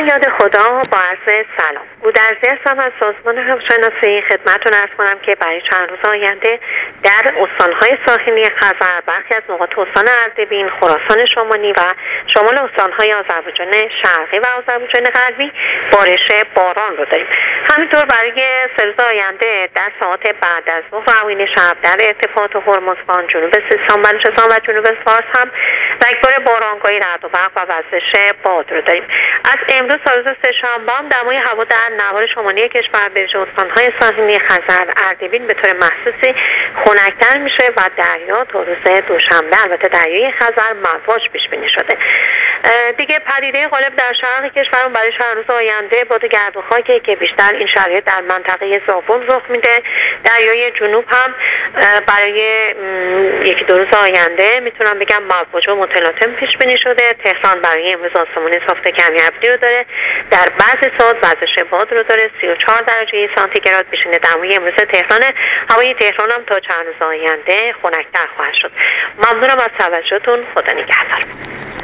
یاد خدا با عرض سلام. گودرزی هستم از سازمان هواشناسی. خدمتتون عرض کنم که برای چند روز آینده در استانهای ساحلی خزر، برخی از نقاط استان اردبیل، خراسان شمالی و شمال استانهای آذربایجان شرقی و آذربایجان غربی بارش باران رو داریم. همینطور برای 3 روز آینده در ساعات بعد از ظهر و اوایل شب در ارتفاعات هرمزگان، جنوب سیستان، بلوچستان و جنوب فارس هم رگبار بارانگاهی، رعد و برق و وزش باد رو داریم. از امروز تا روز سه‌شنبه هم دمای هوا در نوار شمالی کشور به ویژه استان‌های ساحلی خزر، اردبیل به طور محسوسی خنک‌تر میشه و دریا تا روز دوشنبه البته دریای خزر مواج پیش بینی شده. دیگه پدیده غالب در شرق کشور برای چند روز آینده باد گرد و خاکی که بیشتر این شرایط در منطقه زابل رخ میده. دریای جنوب هم برای 1-2 روز آینده میتونم بگم مواج و متلاطم پیش بینی شده. تهران برای امروز آسمون صاف کمی ابری رو داره، در بعضی ساعات وزش باد رو داره. 34 درجه سانتیگراد پیشینه دمای امروز تهران. هوای تهران هم تا چند روز آینده خنک‌تر خواهد شد. ممنونم از توجهتون. خدا نگهدار.